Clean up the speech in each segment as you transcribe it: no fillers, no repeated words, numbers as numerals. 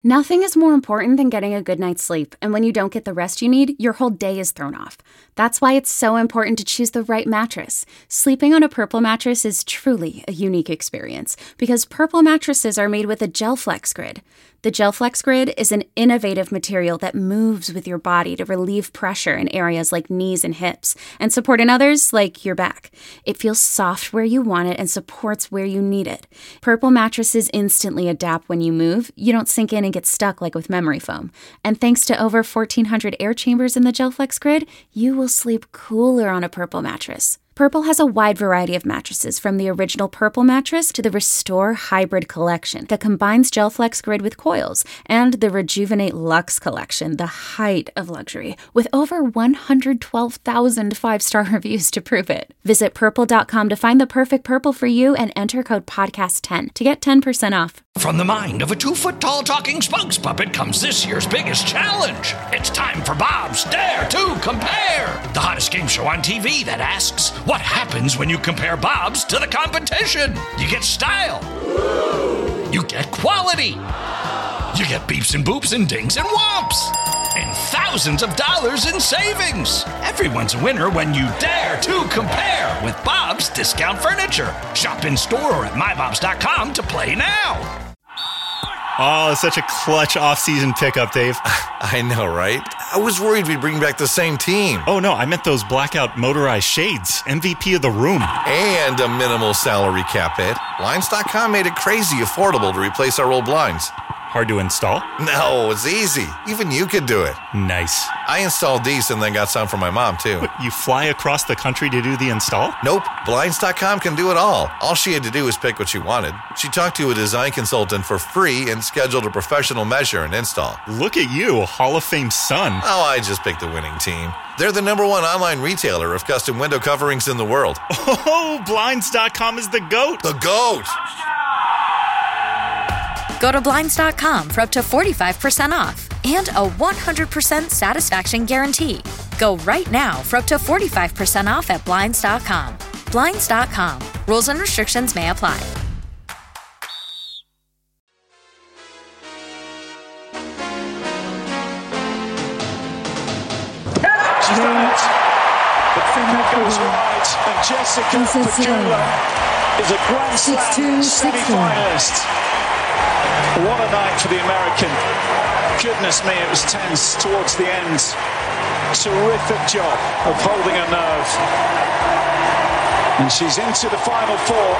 Nothing is more important than getting a good night's sleep, and when you don't get the rest you need, your whole day is thrown off. That's why it's so important to choose the right mattress. Sleeping on a Purple mattress is truly a unique experience, because Purple mattresses are made with a GelFlex Grid. The GelFlex Grid is an innovative material that moves with your body to relieve pressure in areas like knees and hips, and support in others like your back. It feels soft where you want it and supports where you need it. Purple mattresses instantly adapt when you move. You don't sink in and get stuck like with memory foam. And thanks to over 1,400 air chambers in the GelFlex Grid, you will sleep cooler on a Purple mattress. Purple has a wide variety of mattresses, from the original Purple mattress to the Restore Hybrid collection that combines GelFlex Grid with coils, and the Rejuvenate Luxe collection, the height of luxury, with over 112,000 five-star reviews to prove it. Visit purple.com to find the perfect Purple for you and enter code podcast10 to get 10% off. From the mind of a 2-foot-tall talking spokes puppet comes this year's biggest challenge. It's time for Bob's Dare to Compare, the hottest game show on TV that asks, what happens when you compare Bob's to the competition? You get style. You get quality. You get beeps and boops and dings and whomps. And thousands of dollars in savings. Everyone's a winner when you dare to compare with Bob's Discount Furniture. Shop in store or at mybobs.com to play now. Oh, such a clutch off-season pickup, Dave. I know, right? I was worried we'd bring back the same team. Oh, no, I meant those blackout motorized shades. MVP of the room. And a minimal salary cap hit. Blinds.com made it crazy affordable to replace our old blinds. Hard to install? No, it's easy. Even you could do it. Nice. I installed these and then got some for my mom, too. What, you fly across the country to do the install? Nope. Blinds.com can do it all. All she had to do was pick what she wanted. She talked to a design consultant for free and scheduled a professional measure and install. Look at you, Hall of Fame son. Oh, I just picked the winning team. They're the #1 online retailer of custom window coverings in the world. Oh, Blinds.com is the GOAT. The GOAT! Go to Blinds.com for up to 45% off and a 100% satisfaction guarantee. Go right now for up to 45% off at Blinds.com. Blinds.com. Rules and restrictions may apply. She's done it. The pickup goes right, and Jessica Pegula is a Grand Slam semi-finalist. What a night for the American. Goodness me, it was tense towards the end. Terrific job of holding her nerve. And she's into the Final Four.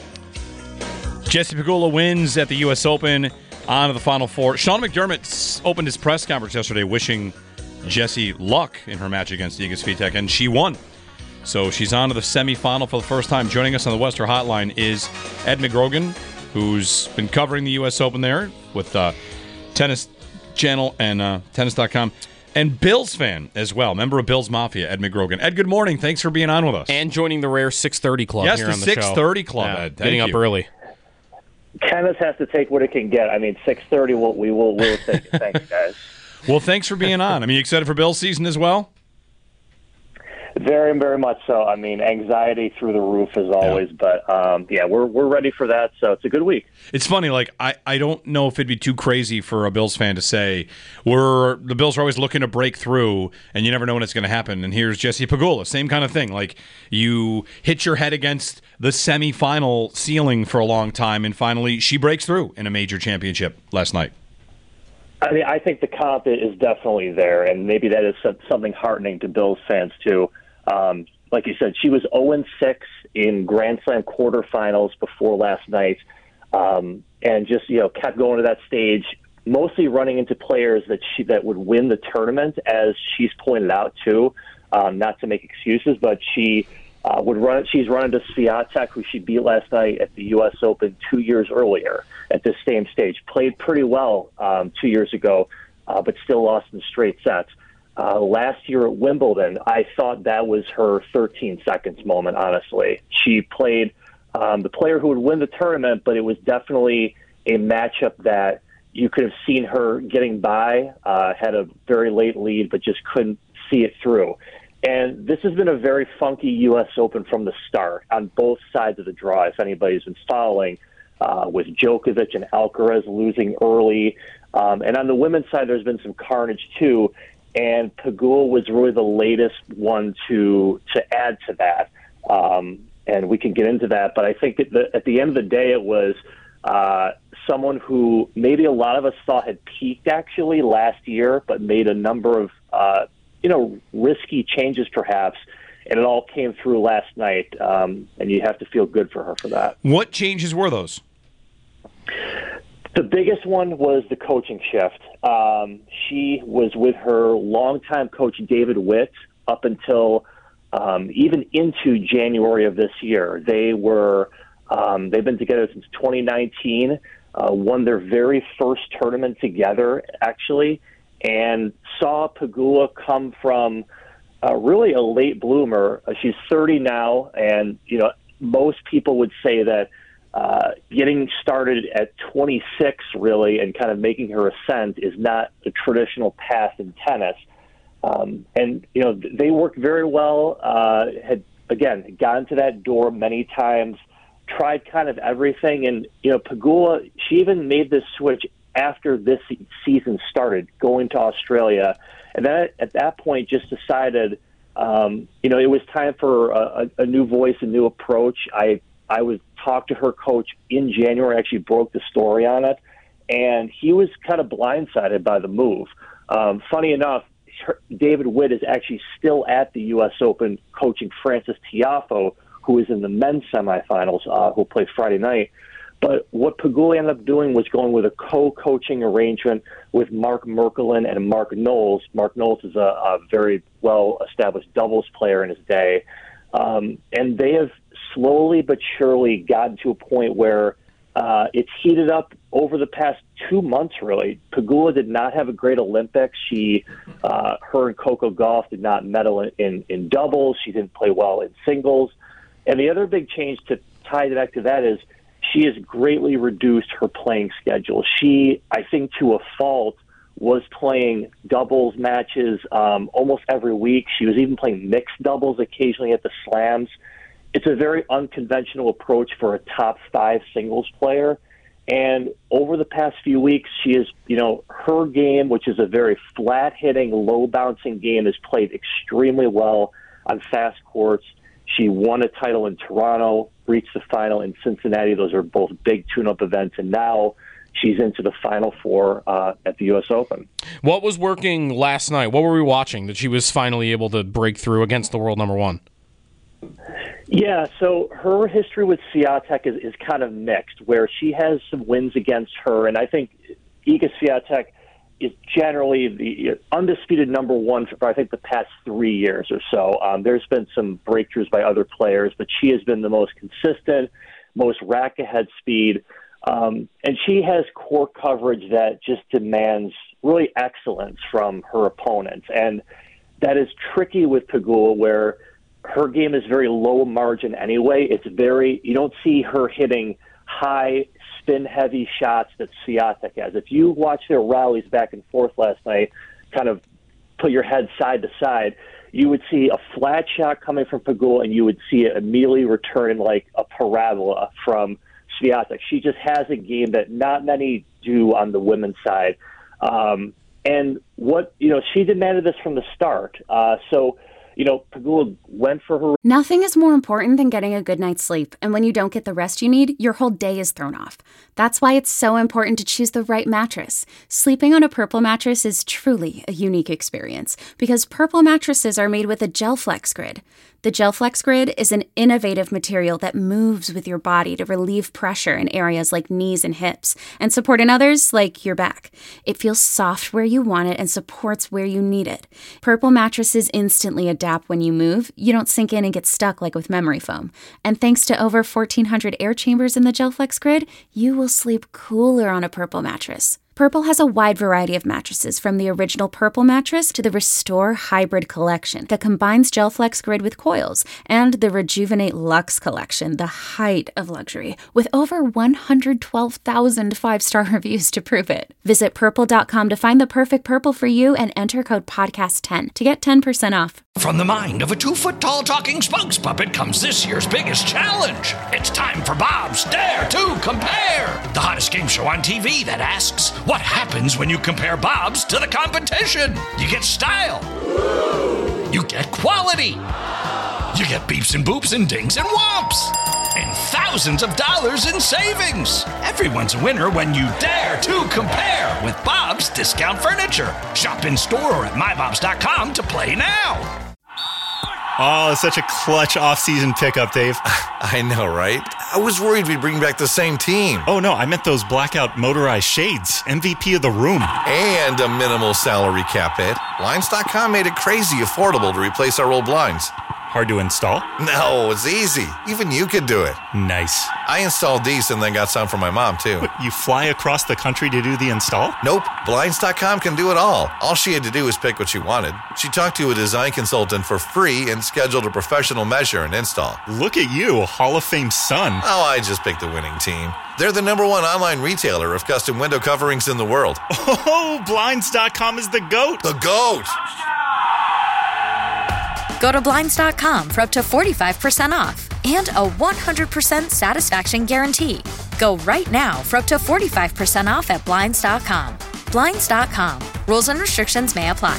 Jessie Pegula wins at the U.S. Open, on to the Final Four. Sean McDermott opened his press conference yesterday wishing Jessie luck in her match against Iga Swiatek, and she won. So she's on to the semifinal for the first time. Joining us on the Western Hotline is Ed McGrogan, who's been covering the U.S. Open there with Tennis Channel and Tennis.com, and Bills fan as well, member of Bills Mafia, Ed McGrogan. Ed, good morning. Thanks for being on with us. And joining the rare 6:30 club yes, here the on the show. Yes, the 6:30 club, yeah, Ed. Getting up early. Tennis has to take what it can get. I mean, 6:30, we'll take it. Thanks, guys. Well, thanks for being on. I mean, you excited for Bills season as well? Very, very much so. I mean, anxiety through the roof as always, but we're ready for that. So it's a good week. It's funny. Like I don't know if it'd be too crazy for a Bills fan to say the Bills are always looking to break through, and you never know when it's going to happen. And here's Jessie Pegula, same kind of thing. Like you hit your head against the semifinal ceiling for a long time, and finally she breaks through in a major championship last night. I mean, I think the comp is definitely there, and maybe that is something heartening to Bills fans too. Like you said, she was 0-6 in Grand Slam quarterfinals before last night, and just kept going to that stage, mostly running into players that would win the tournament, as she's pointed out too. Not to make excuses, but she She's run into Swiatek, who she beat last night at the U.S. Open 2 years earlier at this same stage. Played pretty well 2 years ago, but still lost in straight sets. Last year at Wimbledon, I thought that was her 13 seconds moment, honestly. She played the player who would win the tournament, but it was definitely a matchup that you could have seen her getting by, had a very late lead, but just couldn't see it through. And this has been a very funky U.S. Open from the start on both sides of the draw, if anybody's been following. with Djokovic and Alcaraz losing early. And on the women's side, there's been some carnage too. And Pegula was really the latest one to add to that. And we can get into that. But I think at the end of the day, it was someone who maybe a lot of us thought had peaked actually last year, but made a number of, risky changes perhaps. And it all came through last night. And you have to feel good for her for that. What changes were those? The biggest one was the coaching shift. She was with her longtime coach, David Witt, up until even into January of this year. They've been together since 2019, won their very first tournament together, actually, and saw Pegula come from really a late bloomer. She's 30 now, and, most people would say that getting started at 26 really and kind of making her ascent is not a traditional path in tennis. And they worked very well, had again gotten to that door many times, tried kind of everything. And, Pegula, she even made this switch after this season started, going to Australia. And then at that point just decided, it was time for a new voice, a new approach. I was talked to her coach in January, actually broke the story on it, and he was kind of blindsided by the move. Funny enough, David Witt is actually still at the U.S. Open coaching Frances Tiafoe, who is in the men's semifinals, who'll play Friday night. But what Pegula ended up doing was going with a co-coaching arrangement with Mark Merkelin and Mark Knowles. Mark Knowles is a very well-established doubles player in his day. And they have slowly but surely gotten to a point where it's heated up over the past 2 months, really. Pegula did not have a great Olympics. Her and Coco Gauff did not medal in doubles. She didn't play well in singles. And the other big change to tie it back to that is she has greatly reduced her playing schedule. She, I think to a fault, was playing doubles matches almost every week. She was even playing mixed doubles occasionally at the slams. It's a very unconventional approach for a top 5 singles player. And over the past few weeks, she is, her game, which is a very flat-hitting, low-bouncing game, is played extremely well on fast courts. She won a title in Toronto, reached the final in Cincinnati. Those are both big tune-up events. And now she's into the Final Four at the U.S. Open. What was working last night? What were we watching that she was finally able to break through against the world number one? Yeah, so her history with Swiatek is kind of mixed, where she has some wins against her, and I think Iga Swiatek is generally the undisputed number one for, I think, the past 3 years or so. There's been some breakthroughs by other players, but she has been the most consistent, most rack-ahead speed, and she has court coverage that just demands really excellence from her opponents, and that is tricky with Pegula, where her game is very low margin anyway. You don't see her hitting high spin-heavy shots that Swiatek has. If you watch their rallies back and forth last night, kind of put your head side to side, you would see a flat shot coming from Pegula, and you would see it immediately return in like a parabola from Swiatek. She just has a game that not many do on the women's side. And she demanded this from the start. Pegula went for her. Nothing is more important than getting a good night's sleep, and when you don't get the rest you need, your whole day is thrown off. That's why it's so important to choose the right mattress. Sleeping on a Purple mattress is truly a unique experience, because Purple mattresses are made with a GelFlex Grid. The GelFlex Grid is an innovative material that moves with your body to relieve pressure in areas like knees and hips, and support in others like your back. It feels soft where you want it and supports where you need it. Purple mattresses instantly adapt when you move. You don't sink in and get stuck like with memory foam. And thanks to over 1,400 air chambers in the GelFlex Grid, you will sleep cooler on a Purple mattress. Purple has a wide variety of mattresses, from the original Purple mattress to the Restore Hybrid collection that combines GelFlex Grid with coils, and the Rejuvenate Luxe collection, the height of luxury, with over 112,000 five-star reviews to prove it. Visit Purple.com to find the perfect Purple for you and enter code PODCAST10 to get 10% off. From the mind of a 2-foot-tall talking spokes puppet comes this year's biggest challenge. It's time for Bob's Dare to Compare, the hottest game show on TV that asks, what happens when you compare Bob's to the competition? You get style. You get quality. You get beeps and boops and dings and whomps. And thousands of dollars in savings. Everyone's a winner when you dare to compare with Bob's Discount Furniture. Shop in store or at mybobs.com to play now. Oh, such a clutch off-season pickup, Dave. I know, right? I was worried we'd bring back the same team. Oh, no, I meant those blackout motorized shades. MVP of the room. And a minimal salary cap hit. Blinds.com made it crazy affordable to replace our old blinds. Hard to install? No, it's easy. Even you could do it. Nice. I installed these and then got some for my mom, too. What, you fly across the country to do the install? Nope. Blinds.com can do it all. All she had to do was pick what she wanted. She talked to a design consultant for free and scheduled a professional measure and install. Look at you, Hall of Fame son. Oh, I just picked the winning team. They're the #1 online retailer of custom window coverings in the world. Oh, Blinds.com is the GOAT. The GOAT! Go to Blinds.com for up to 45% off and a 100% satisfaction guarantee. Go right now for up to 45% off at Blinds.com. Blinds.com. Rules and restrictions may apply.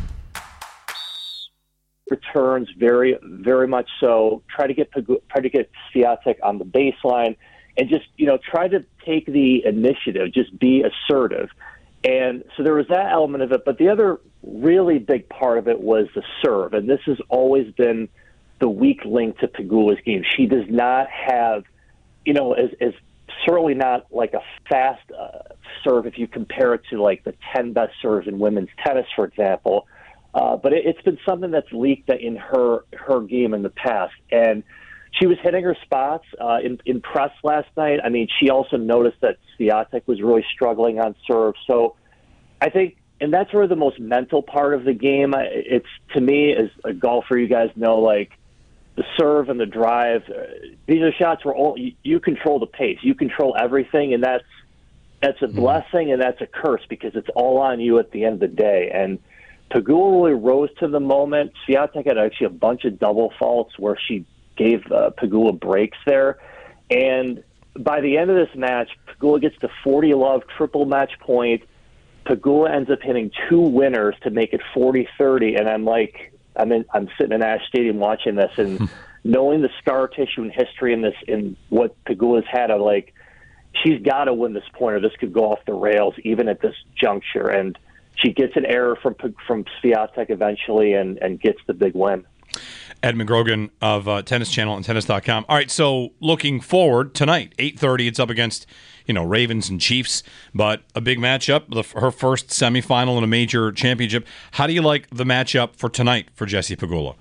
Returns very, very much so. Try to get Swiatek on the baseline, and just try to take the initiative. Just be assertive. And so there was that element of it, but the other really big part of it was the serve, and this has always been the weak link to Pegula's game. She does not have, is certainly not like a fast serve if you compare it to like the 10 best serves in women's tennis, for example. But it's been something that's leaked in her game in the past, and she was hitting her spots in press last night. I mean, she also noticed that Swiatek was really struggling on serve. So I think, and that's where the most mental part of the game, it's, to me, as a golfer, you guys know, like the serve and the drive, these are shots where you control the pace. You control everything, and that's a blessing and that's a curse because it's all on you at the end of the day. And Pegula really rose to the moment. Swiatek had actually a bunch of double faults where she gave Pegula breaks there. And by the end of this match, Pegula gets to 40-love, triple match point. Pegula ends up hitting 2 winners to make it 40-30. And I'm sitting in Ash Stadium watching this, and knowing the scar tissue and history in what Pegula's had, I'm like, she's got to win this point or this could go off the rails even at this juncture. And she gets an error from Swiatek eventually and gets the big win. Ed McGrogan of Tennis Channel and Tennis.com. All right, so looking forward tonight, 8:30, it's up against Ravens and Chiefs, but a big matchup, her first semifinal in a major championship. How do you like the matchup for tonight for Jessie Pegula?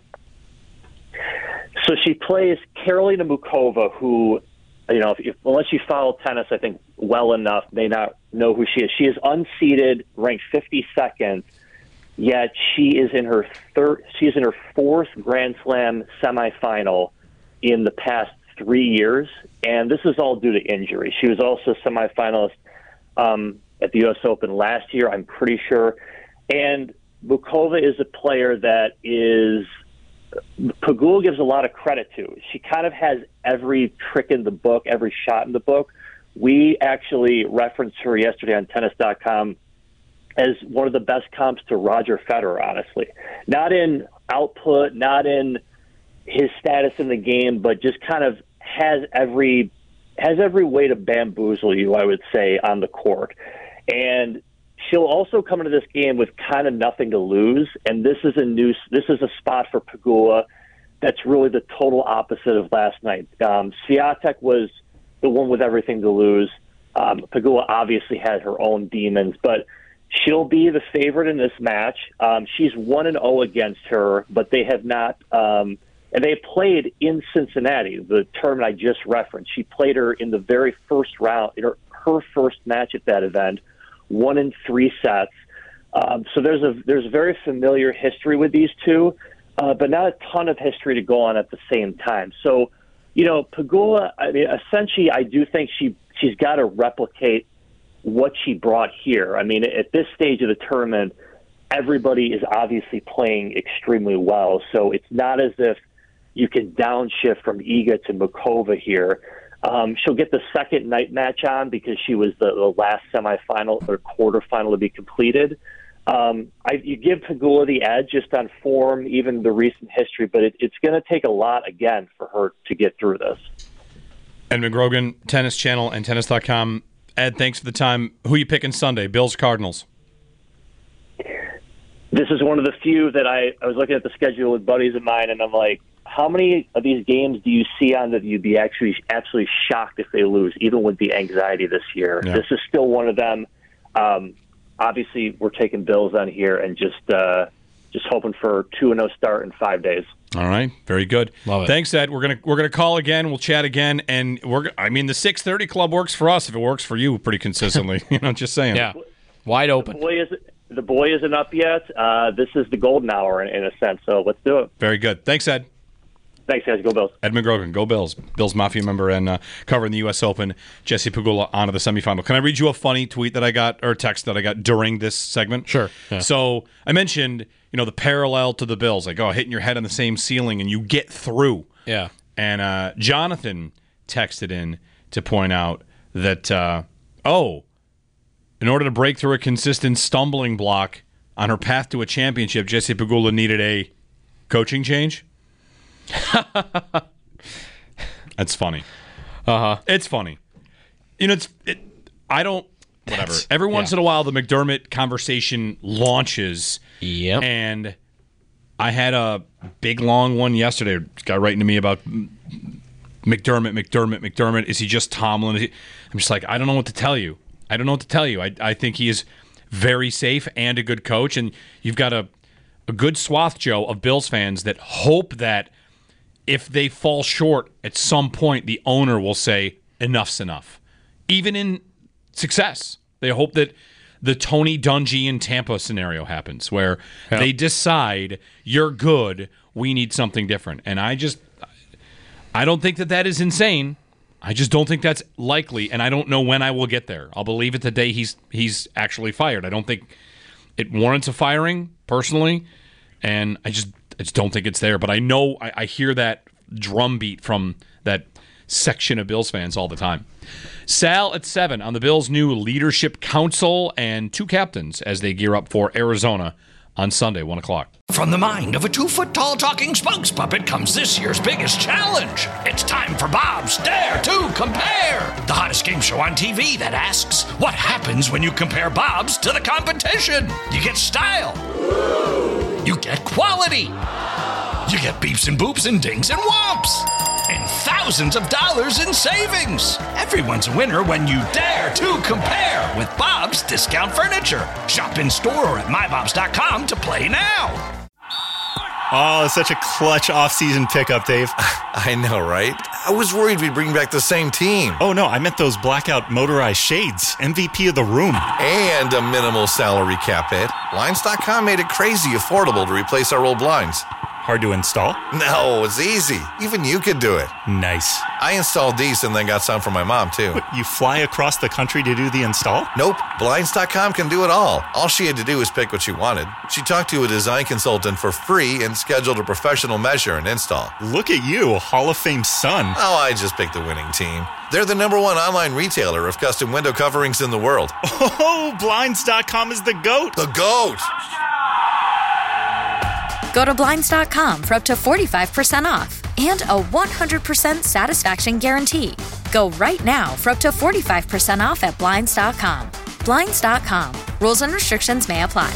So she plays Karolina Muchova, who, unless you follow tennis, I think well enough, may not know who she is. She is unseeded, ranked 52nd. Yet she is in her fourth Grand Slam semifinal in the past 3 years, and this is all due to injury. She was also a semifinalist at the U.S. Open last year, I'm pretty sure. And Muchova is a player that Pegula gives a lot of credit to. She kind of has every trick in the book, every shot in the book. We actually referenced her yesterday on Tennis.com as one of the best comps to Roger Federer, honestly. Not in output, not in his status in the game, but just kind of has every way to bamboozle you, I would say, on the court. And she'll also come into this game with kind of nothing to lose, and this is a spot for Pegula that's really the total opposite of last night. Swiatek was the one with everything to lose. Pegula obviously had her own demons, but she'll be the favorite in this match. She's 1-0 against her, but they have not. And they played in Cincinnati, the tournament I just referenced. She played her in the very first round, in her first match at that event, won in 3 sets. So there's very familiar history with these two, but not a ton of history to go on at the same time. So, Pegula, essentially, I do think she's got to replicate what she brought here. At this stage of the tournament, everybody is obviously playing extremely well. So it's not as if you can downshift from Iga to Muchova here. She'll get the second night match on because she was the last semifinal or quarterfinal to be completed. You give Pegula the edge just on form, even the recent history, but it's going to take a lot, again, for her to get through this. Ed McGrogan, Tennis Channel and Tennis.com. Ed, thanks for the time. Who you picking Sunday, Bills, Cardinals? This is one of the few that I was looking at the schedule with buddies of mine, and I'm like, how many of these games do you see on that you'd be actually absolutely shocked if they lose, even with the anxiety this year? Yeah. This is still one of them. Obviously, we're taking Bills on here and just hoping for 2-0 start in 5 days. All right, very good. Love it. Thanks, Ed. We're gonna call again. We'll chat again, and the 6:30 club works for us if it works for you pretty consistently. Just saying. Yeah, wide open. The boy isn't up yet. This is the golden hour in a sense. So let's do it. Very good. Thanks, Ed. Thanks, guys. Go Bills. Ed McGrogan, go Bills. Bills Mafia member and covering the U.S. Open. Jessie Pegula onto the semifinal. Can I read you a funny tweet that I got, or text that I got during this segment? Sure. Yeah. So I mentioned, the parallel to the Bills, like, hitting your head on the same ceiling and you get through. Yeah. And Jonathan texted in to point out that, in order to break through a consistent stumbling block on her path to a championship, Jessie Pegula needed a coaching change. That's funny. It's funny. Whatever. Every once in a while, the McDermott conversation launches. Yep. And I had a big, long one yesterday. This guy writing to me about McDermott. Is he just Tomlin? I'm just like, I don't know what to tell you. I think he is very safe and a good coach. And you've got a good swath, Joe, of Bills fans that hope that if they fall short at some point, the owner will say, enough's enough. Even in success, they hope that the Tony Dungy in Tampa scenario happens, where they decide, you're good, we need something different. And I don't think that is insane. I just don't think that's likely, and I don't know when I will get there. I'll believe it the day he's actually fired. I don't think it warrants a firing, personally, and I just don't think it's there. But I know I hear that drumbeat from that section of Bills fans all the time. Sal at 7 on the Bills' new leadership council and 2 captains as they gear up for Arizona on Sunday, 1 o'clock. From the mind of a 2-foot-tall talking spokes puppet comes this year's biggest challenge. It's time for Bob's Dare to Compare, the hottest game show on TV that asks, what happens when you compare Bob's to the competition? You get style. You get quality. You get beeps and boops and dings and whomps. And thousands of dollars in savings. Everyone's a winner when you dare to compare with Bob's Discount Furniture. Shop in store or at mybobs.com to play now. Oh, such a clutch off-season pickup, Dave. I know, right? I was worried we'd bring back the same team. Oh, no, I meant those blackout motorized shades. MVP of the room. And a minimal salary cap hit. Blinds.com made it crazy affordable to replace our old blinds. Hard to install? No, it's easy. Even you could do it. Nice. I installed these and then got some for my mom, too. What, you fly across the country to do the install? Nope. Blinds.com can do it all. All she had to do was pick what she wanted. She talked to a design consultant for free and scheduled a professional measure and install. Look at you, Hall of Fame son. Oh, I just picked the winning team. They're the #1 online retailer of custom window coverings in the world. Oh, Blinds.com is the GOAT. The GOAT! Go to Blinds.com for up to 45% off and a 100% satisfaction guarantee. Go right now for up to 45% off at Blinds.com. Blinds.com. Rules and restrictions may apply.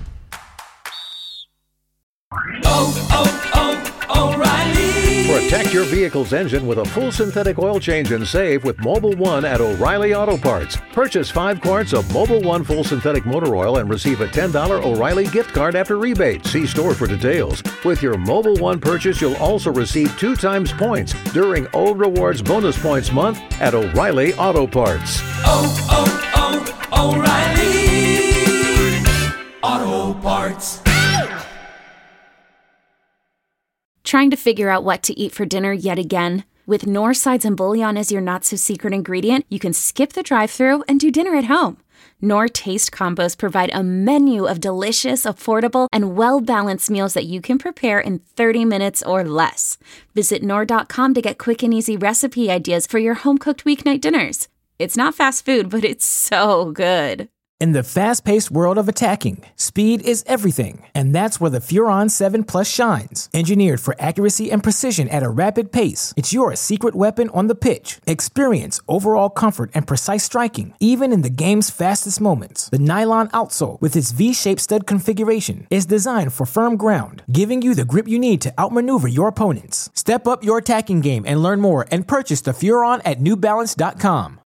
O'Reilly. Protect your vehicle's engine with a full synthetic oil change and save with Mobil 1 at O'Reilly Auto Parts. Purchase 5 quarts of Mobil 1 full synthetic motor oil and receive a $10 O'Reilly gift card after rebate. See store for details. With your Mobil 1 purchase, you'll also receive 2 times points during O Rewards Bonus Points Month at O'Reilly Auto Parts. O'Reilly Parts. Trying to figure out what to eat for dinner yet again? With Knorr sides and bouillon as your not-so-secret ingredient, you can skip the drive-thru and do dinner at home. Knorr Taste Combos provide a menu of delicious, affordable, and well-balanced meals that you can prepare in 30 minutes or less. Visit Knorr.com to get quick and easy recipe ideas for your home-cooked weeknight dinners. It's not fast food, but it's so good. In the fast-paced world of attacking, speed is everything, and that's where the Furon 7 Plus shines. Engineered for accuracy and precision at a rapid pace, it's your secret weapon on the pitch. Experience overall comfort and precise striking, even in the game's fastest moments. The nylon outsole, with its V-shaped stud configuration, is designed for firm ground, giving you the grip you need to outmaneuver your opponents. Step up your attacking game and learn more and purchase the Furon at NewBalance.com.